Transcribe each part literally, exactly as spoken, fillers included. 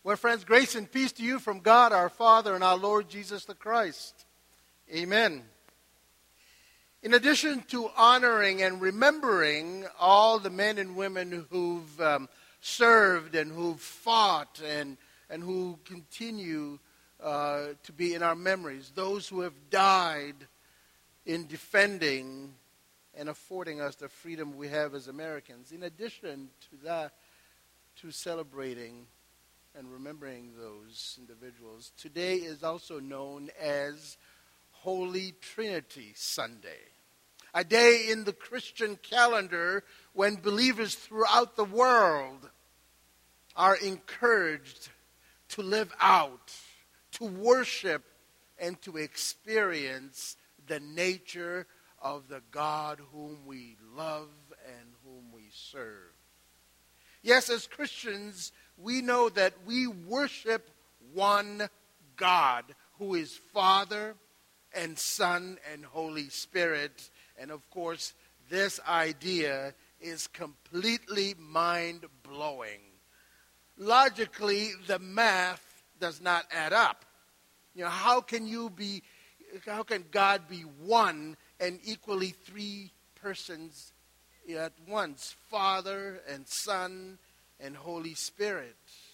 Well, friends, grace and peace to you from God our Father and our Lord Jesus the Christ. Amen. In addition to honoring and remembering all the men and women who've um, served and who've fought and, and who continue uh, to be in our memories, those who have died in defending and affording us the freedom we have as Americans, in addition to that, to celebrating and remembering those individuals, today is also known as Holy Trinity Sunday, a day in the Christian calendar when believers throughout the world are encouraged to live out, to worship, and to experience the nature of the God whom we love and whom we serve. Yes, as Christians, we know that we worship one God who is Father and Son and Holy Spirit. And of course, this idea is completely mind-blowing. Logically, the math does not add up. You know, how can you be, how can God be one and equally three persons at once? Father and Son and Holy Spirit.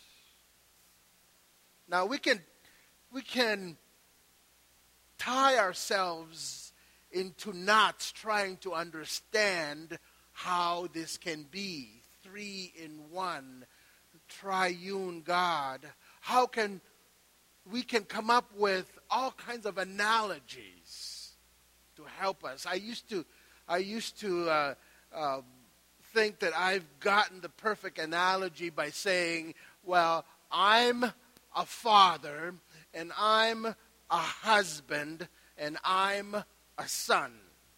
Now we can we can tie ourselves into knots trying to understand how this can be. Three in one, triune God. How can we can come up with all kinds of analogies to help us. I used to I used to uh, uh, think that I've gotten the perfect analogy by saying, well, I'm a father, and I'm a husband, and I'm a son.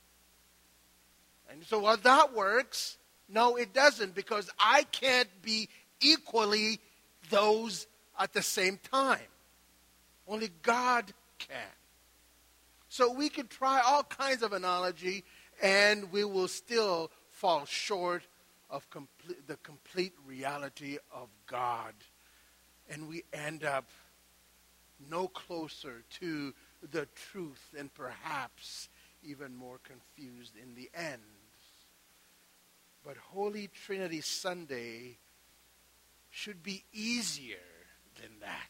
And so, well, that works. No, it doesn't, because I can't be equally those at the same time. Only God can. So we can try all kinds of analogy, and we will still fall short of complete, the complete reality of God. And we end up no closer to the truth, and perhaps even more confused in the end. But Holy Trinity Sunday should be easier than that.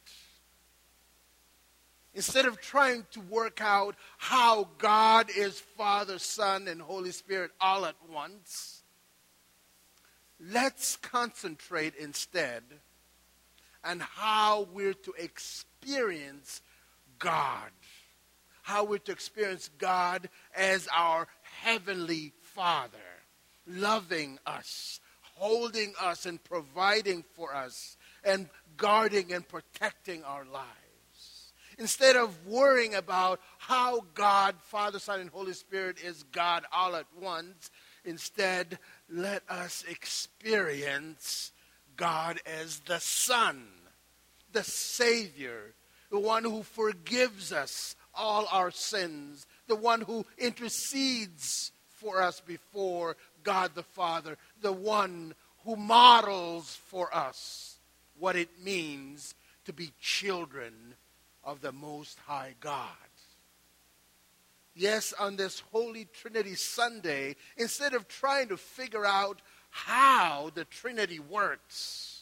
Instead of trying to work out how God is Father, Son, and Holy Spirit all at once, let's concentrate instead on how we're to experience God. How we're to experience God as our Heavenly Father, loving us, holding us, and providing for us, and guarding and protecting our lives. Instead of worrying about how God, Father, Son, and Holy Spirit is God all at once, instead, let us experience God as the Son, the Savior, the one who forgives us all our sins, the one who intercedes for us before God the Father, the one who models for us what it means to be children of the Most High God. Yes, on this Holy Trinity Sunday, instead of trying to figure out how the Trinity works,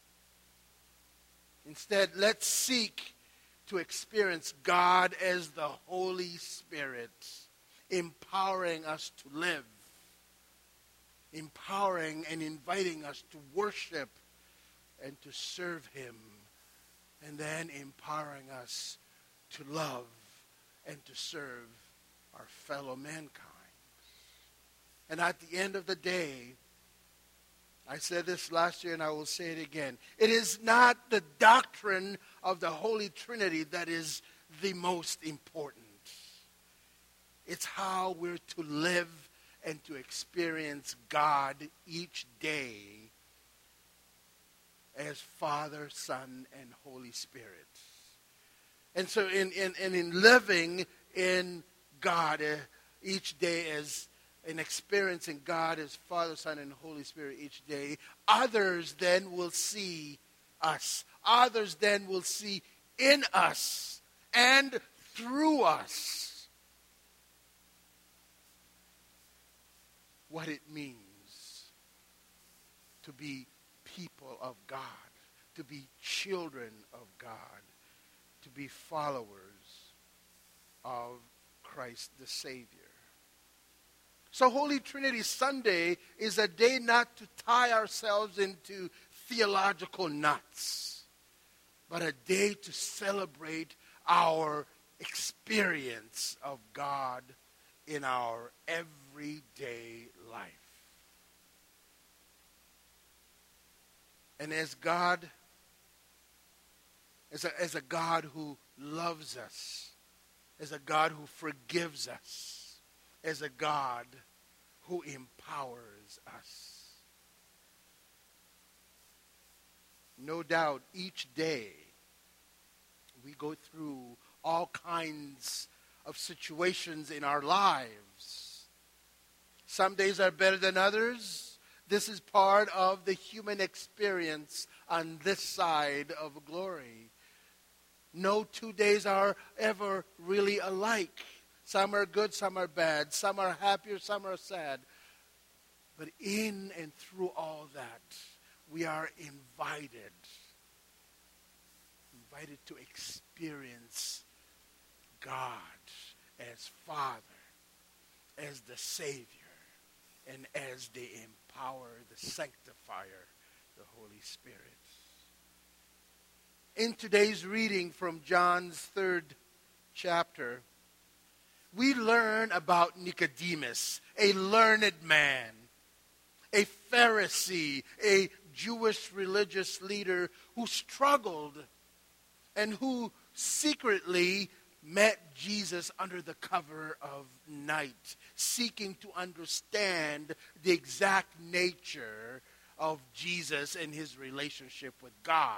instead, let's seek to experience God as the Holy Spirit, empowering us to live, empowering and inviting us to worship and to serve Him, and then empowering us to love and to serve our fellow mankind. And at the end of the day, I said this last year and I will say it again, it is not the doctrine of the Holy Trinity that is the most important. It's how we're to live and to experience God each day as Father, Son, and Holy Spirit. And so in, in, in, in living in God uh, each day as and experiencing God as Father, Son, and Holy Spirit each day, others then will see us. Others then will see in us and through us what it means to be people of God, to be children of God, to be followers of Christ the Savior. So Holy Trinity Sunday is a day not to tie ourselves into theological knots, but a day to celebrate our experience of God in our everyday life. And as God, as a, as a God who loves us, as a God who forgives us, as a God who empowers us. No doubt each day we go through all kinds of situations in our lives. Some days are better than others. This is part of the human experience on this side of glory. No two days are ever really alike. Some are good, some are bad. Some are happier, some are sad. But in and through all that, we are invited, invited to experience God as Father, as the Savior, and as the empower, the sanctifier, the Holy Spirit. In today's reading from John's third chapter, we learn about Nicodemus, a learned man, a Pharisee, a Jewish religious leader who struggled and who secretly met Jesus under the cover of night, seeking to understand the exact nature of Jesus and his relationship with God.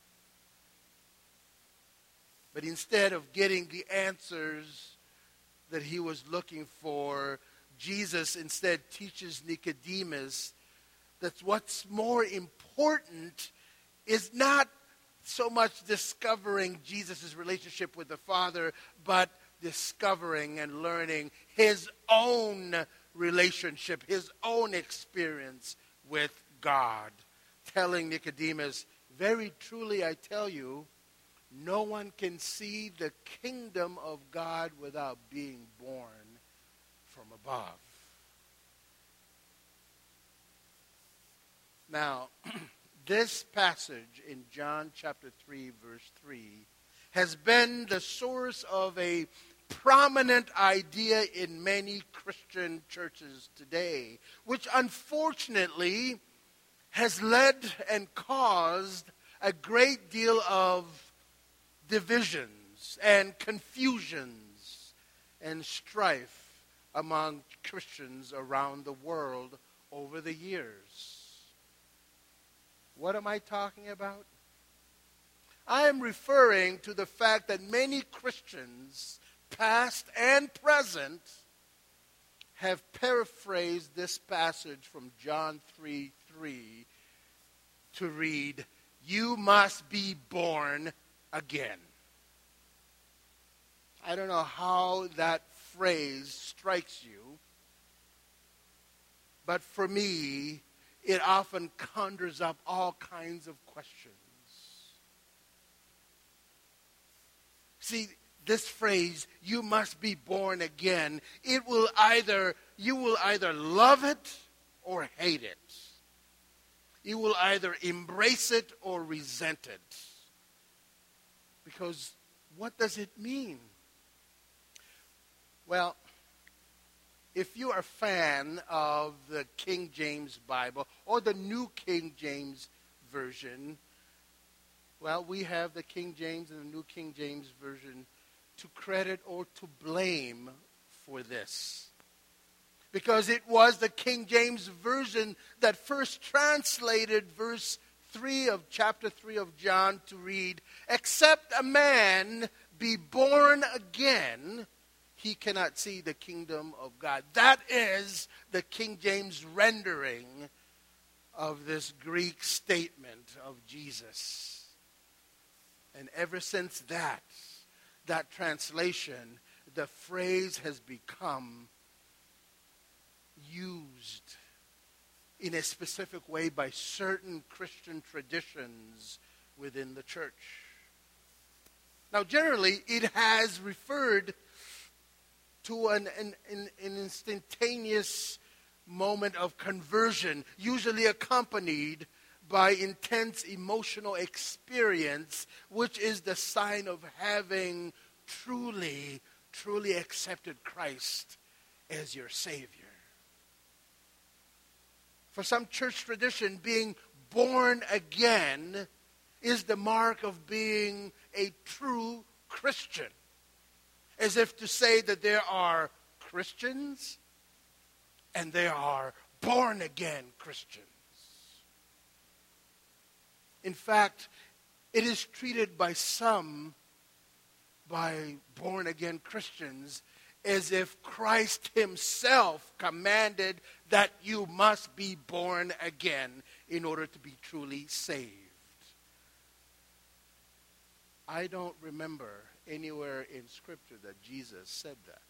But instead of getting the answers that he was looking for, Jesus instead teaches Nicodemus that what's more important is not so much discovering Jesus' relationship with the Father, but discovering and learning his own relationship, his own experience with God. Telling Nicodemus, very truly I tell you, no one can see the kingdom of God without being born from above. Now, this passage in John chapter three, verse three, has been the source of a prominent idea in many Christian churches today, which unfortunately has led and caused a great deal of divisions and confusions and strife among Christians around the world over the years. What am I talking about? I am referring to the fact that many Christians, past and present, have paraphrased this passage from John three three to read, "You must be born again." I don't know how that phrase strikes you, but for me, it often conjures up all kinds of questions. See, this phrase, "you must be born again," it will either, you will either love it or hate it. You will either embrace it or resent it. Because what does it mean? Well, if you are a fan of the King James Bible or the New King James Version, well, we have the King James and the New King James Version to credit or to blame for this. Because it was the King James Version that first translated verse three of chapter three of John to read, "Except a man be born again, he cannot see the kingdom of God." That is the King James rendering of this Greek statement of Jesus. And ever since that, that translation, the phrase has become used in a specific way by certain Christian traditions within the church. Now, generally, it has referred to an, an, an, an instantaneous moment of conversion, usually accompanied by intense emotional experience, which is the sign of having truly, truly accepted Christ as your Savior. For some church tradition, being born again is the mark of being a true Christian. As if to say that there are Christians and there are born-again Christians. In fact, it is treated by some, by born-again Christians, as if Christ himself commanded that you must be born again in order to be truly saved. I don't remember anywhere in Scripture that Jesus said that.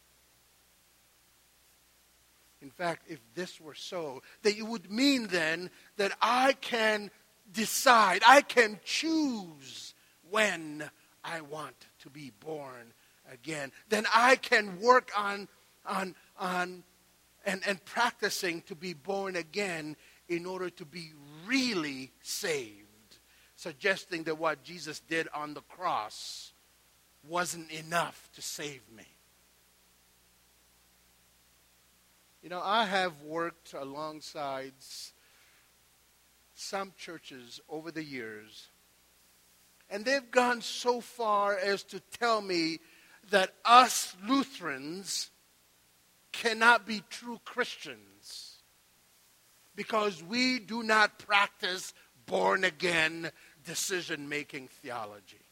In fact, if this were so, that it would mean then that I can decide, I can choose when I want to be born again. Then I can work on on on and, and practicing to be born again in order to be really saved, suggesting that what Jesus did on the cross wasn't enough to save me. You know, I have worked alongside some churches over the years, and they've gone so far as to tell me that us Lutherans cannot be true Christians because we do not practice born-again decision-making theology.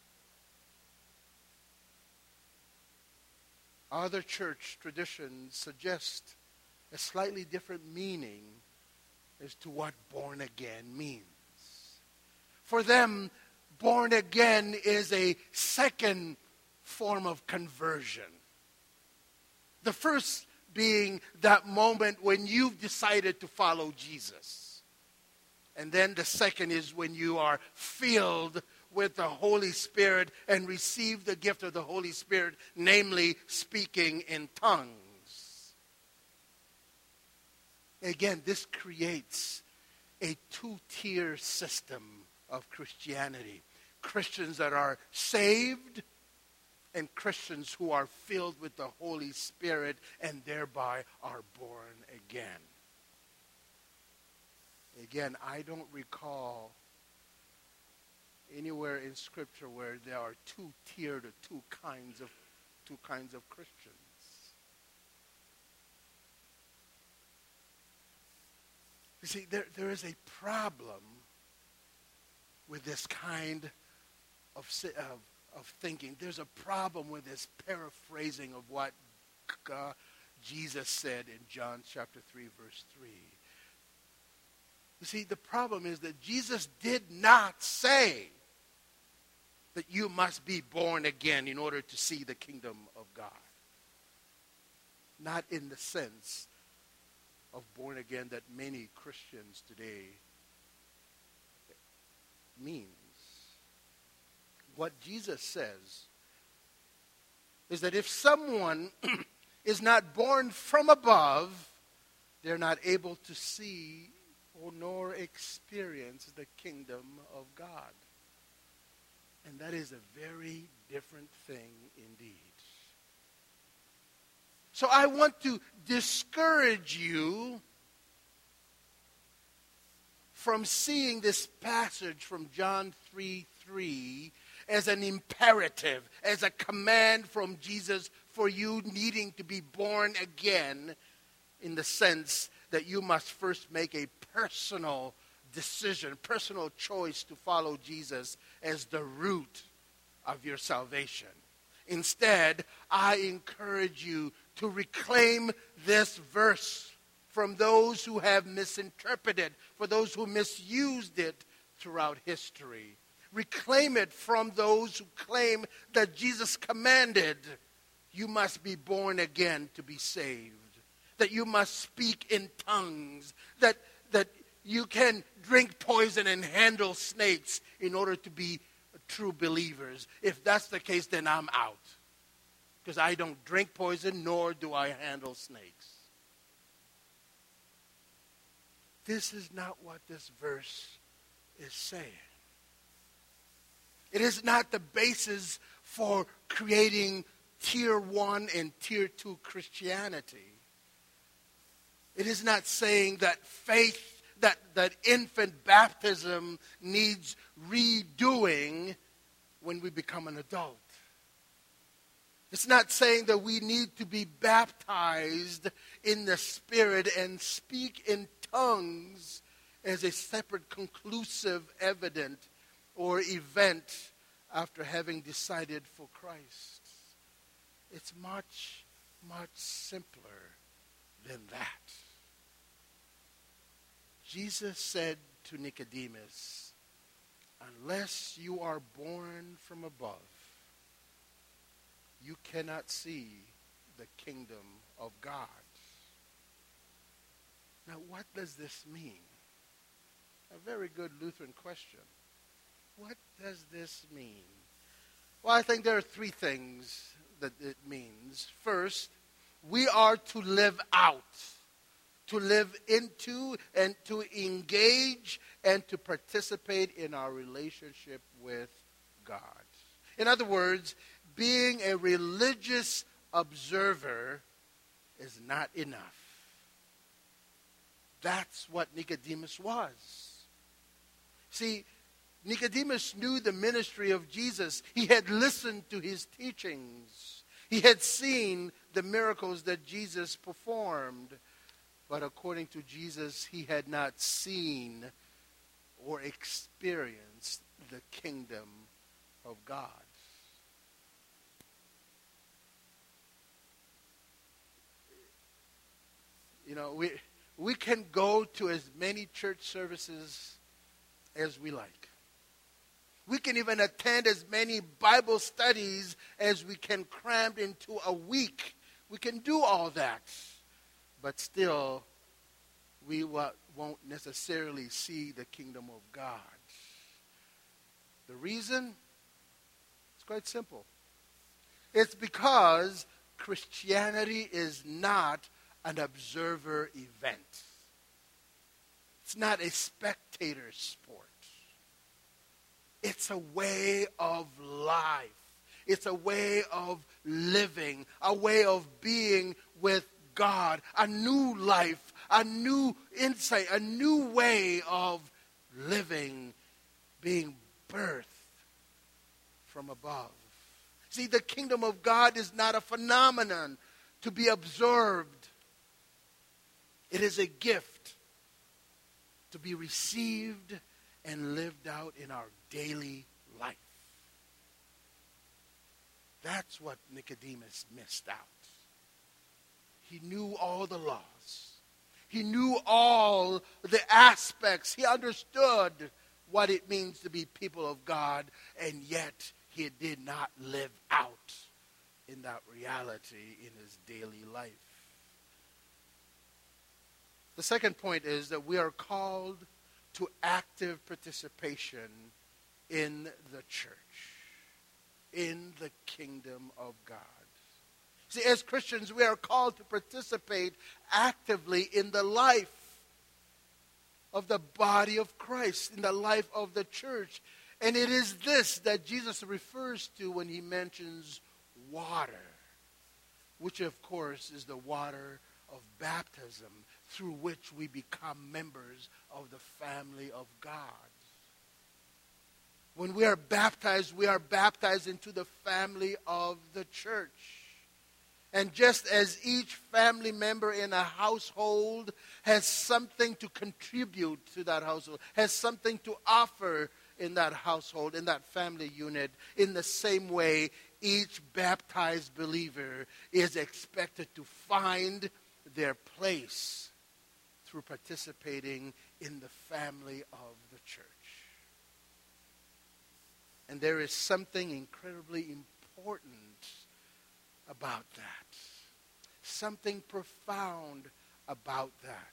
Other church traditions suggest a slightly different meaning as to what born again means. For them, born again is a second form of conversion. The first being that moment when you've decided to follow Jesus. And then the second is when you are filled with the Holy Spirit and receive the gift of the Holy Spirit, namely speaking in tongues. Again, this creates a two-tier system of Christianity. Christians that are saved and Christians who are filled with the Holy Spirit and thereby are born again. Again, I don't recall anywhere in Scripture where there are two-tiered or two kinds of two kinds of Christians. You see, there, there is a problem with this kind of, of, of thinking. There's a problem with this paraphrasing of what God, Jesus said in John chapter three, verse three. You see, the problem is that Jesus did not say that you must be born again in order to see the kingdom of God. Not in the sense of born again that many Christians today means. What Jesus says is that if someone is not born from above, they're not able to see or nor experience the kingdom of God. And that is a very different thing indeed. So I want to discourage you from seeing this passage from John three three as an imperative, as a command from Jesus for you needing to be born again, in the sense that you must first make a personal decision, personal choice to follow Jesus as the root of your salvation. Instead, I encourage you to reclaim this verse from those who have misinterpreted, for those who misused it throughout history. Reclaim it from those who claim that Jesus commanded, you must be born again to be saved, that you must speak in tongues, that, that you can drink poison and handle snakes in order to be true believers. If that's the case, then I'm out, because I don't drink poison, nor do I handle snakes. This is not what this verse is saying. It is not the basis for creating tier one and tier two Christianity. It is not saying that faith, that, that infant baptism needs redoing when we become an adult. It's not saying that we need to be baptized in the Spirit and speak in tongues as a separate conclusive evidence or event after having decided for Christ. It's much, much simpler than that. Jesus said to Nicodemus, unless you are born from above, you cannot see the kingdom of God. Now, what does this mean? A very good Lutheran question. What does this mean? Well, I think there are three things that it means. First, we are to live out, to live into and to engage and to participate in our relationship with God. In other words, being a religious observer is not enough. That's what Nicodemus was. See, Nicodemus knew the ministry of Jesus. He had listened to his teachings. He had seen the miracles that Jesus performed. But according to Jesus, he had not seen or experienced the kingdom of God. You know, we we can go to as many church services as we like. We can even attend as many Bible studies as we can cram into a week. We can do all that. But still, we won't necessarily see the kingdom of God. The reason? It's quite simple. It's because Christianity is not an observer event. It's not a spectator sport. It's a way of life. It's a way of living, a way of being with God, a new life, a new insight, a new way of living, being birthed from above. See, the kingdom of God is not a phenomenon to be observed. It is a gift to be received and lived out in our daily life. That's what Nicodemus missed out. He knew all the laws. He knew all the aspects. He understood what it means to be people of God, and yet he did not live out in that reality in his daily life. The second point is that we are called to active participation in the church, in the kingdom of God. See, as Christians, we are called to participate actively in the life of the body of Christ, in the life of the church. And it is this that Jesus refers to when he mentions water, which of course is the water of baptism, through which we become members of the family of God. When we are baptized, we are baptized into the family of the church. And just as each family member in a household has something to contribute to that household, has something to offer in that household, in that family unit, in the same way, each baptized believer is expected to find their place through participating in the family of the church. And there is something incredibly important about that. Something profound about that.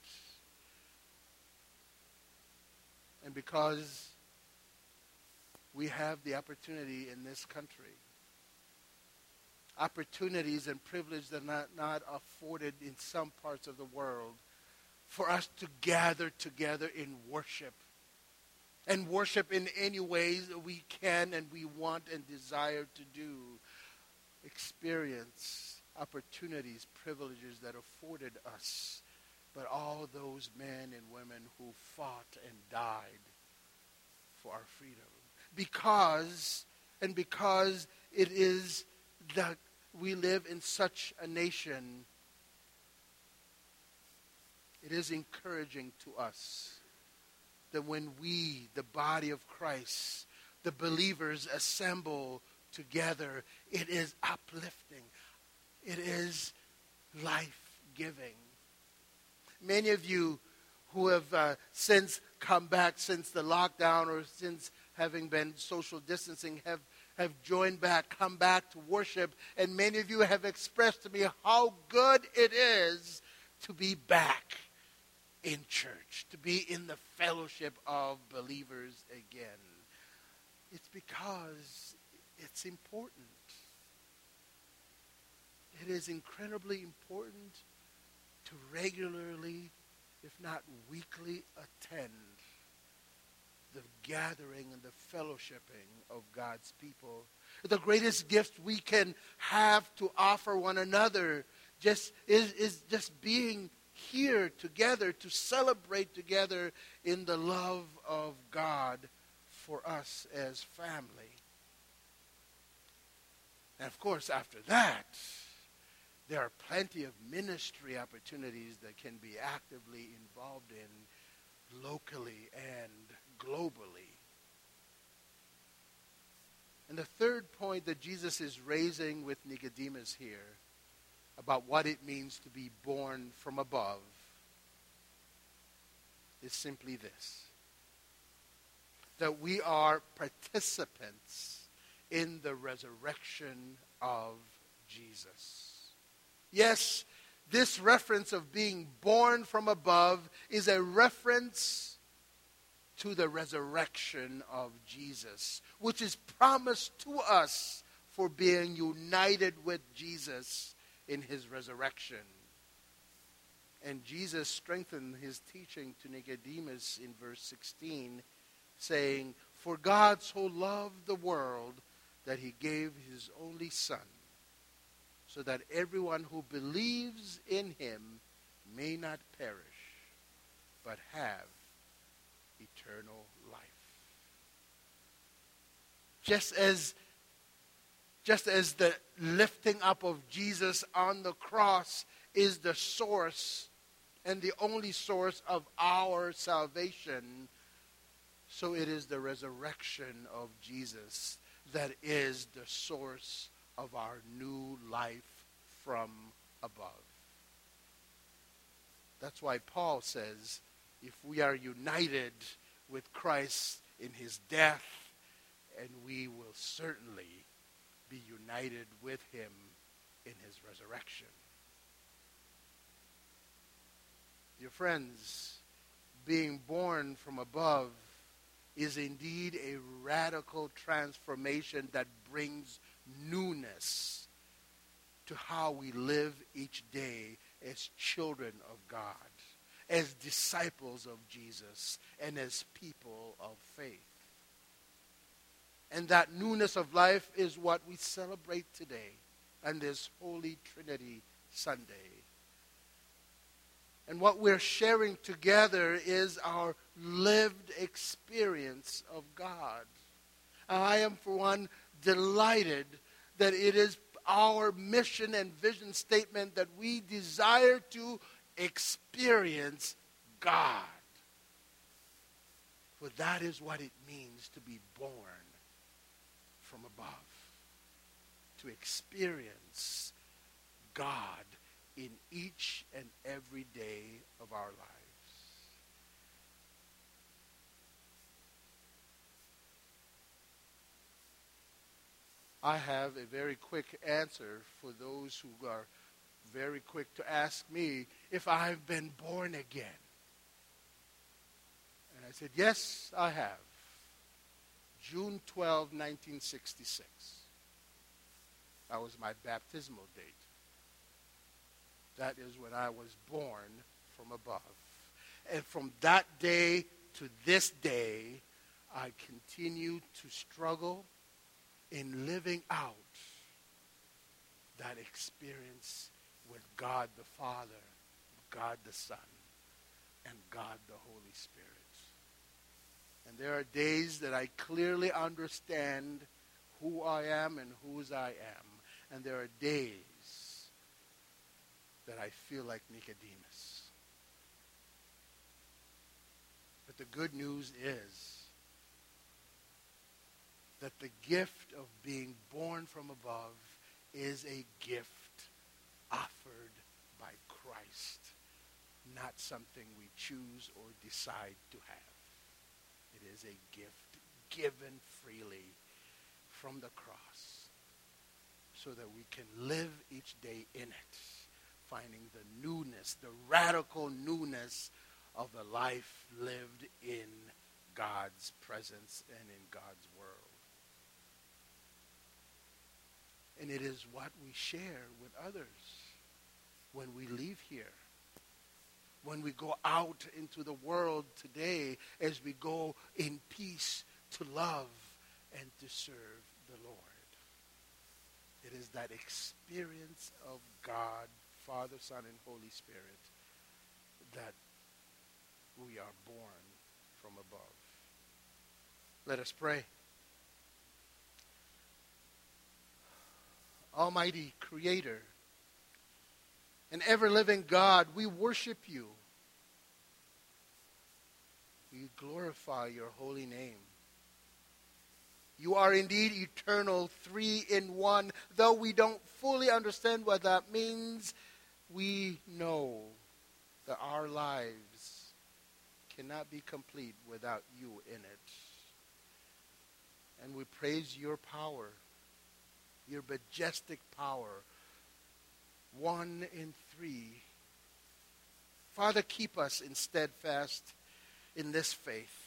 And because we have the opportunity in this country, opportunities and privilege that are not, not afforded in some parts of the world, for us to gather together in worship. And worship in any ways that we can and we want and desire to do. Experience opportunities, privileges that afforded us. But all those men and women who fought and died for our freedom. Because, and because it is that we live in such a nation, it is encouraging to us that when we, the body of Christ, the believers assemble together, it is uplifting. It is life-giving. Many of you who have uh, since come back since the lockdown or since having been social distancing have, have joined back, come back to worship. And many of you have expressed to me how good it is to be back in church, to be in the fellowship of believers again. It's because it's important. It is incredibly important to regularly, if not weekly, attend the gathering and the fellowshipping of God's people. The greatest gift we can have to offer one another just is, is just being here together to celebrate together in the love of God for us as family. And of course, after that, there are plenty of ministry opportunities that can be actively involved in locally and globally. And the third point that Jesus is raising with Nicodemus here about what it means to be born from above is simply this: that we are participants in the resurrection of Jesus. Yes, this reference of being born from above is a reference to the resurrection of Jesus, which is promised to us for being united with Jesus in his resurrection. And Jesus strengthened his teaching to Nicodemus in verse sixteen, saying, "For God so loved the world that he gave his only Son, so that everyone who believes in him may not perish, but have eternal life." Just as Just as the lifting up of Jesus on the cross is the source and the only source of our salvation, so it is the resurrection of Jesus that is the source of our new life from above. That's why Paul says, if we are united with Christ in his death, and we will certainly be united with him in his resurrection. Dear friends, being born from above is indeed a radical transformation that brings newness to how we live each day as children of God, as disciples of Jesus, and as people of faith. And that newness of life is what we celebrate today on this Holy Trinity Sunday. And what we're sharing together is our lived experience of God. I am, for one, delighted that it is our mission and vision statement that we desire to experience God. For that is what it means to be born from above. To experience God in each and every day of our lives. I have a very quick answer for those who are very quick to ask me if I've been born again. And I said, yes, I have. June twelfth, nineteen sixty-six. That was my baptismal date. That is when I was born from above. And from that day to this day, I continue to struggle in living out that experience with God the Father, God the Son, and God the Holy Spirit. And there are days that I clearly understand who I am and whose I am. And there are days that I feel like Nicodemus. But the good news is that the gift of being born from above is a gift offered by Christ, not something we choose or decide to have. It is a gift given freely from the cross so that we can live each day in it, finding the newness, the radical newness of a life lived in God's presence and in God's world. And it is what we share with others when we leave here. When we go out into the world today, as we go in peace to love and to serve the Lord. It is that experience of God, Father, Son, and Holy Spirit that we are born from above. Let us pray. Almighty Creator and ever-living God, we worship you. We glorify your holy name. You are indeed eternal, three in one. Though we don't fully understand what that means, we know that our lives cannot be complete without you in it. And we praise your power, your majestic power, one in three. Father, keep us in steadfast in this faith.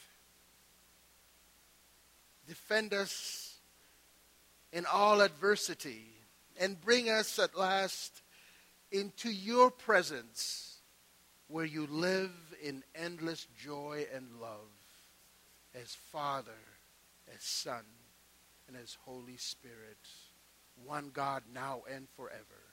Defend us in all adversity and bring us at last into your presence where you live in endless joy and love as Father, as Son, and as Holy Spirit, one God now and forever.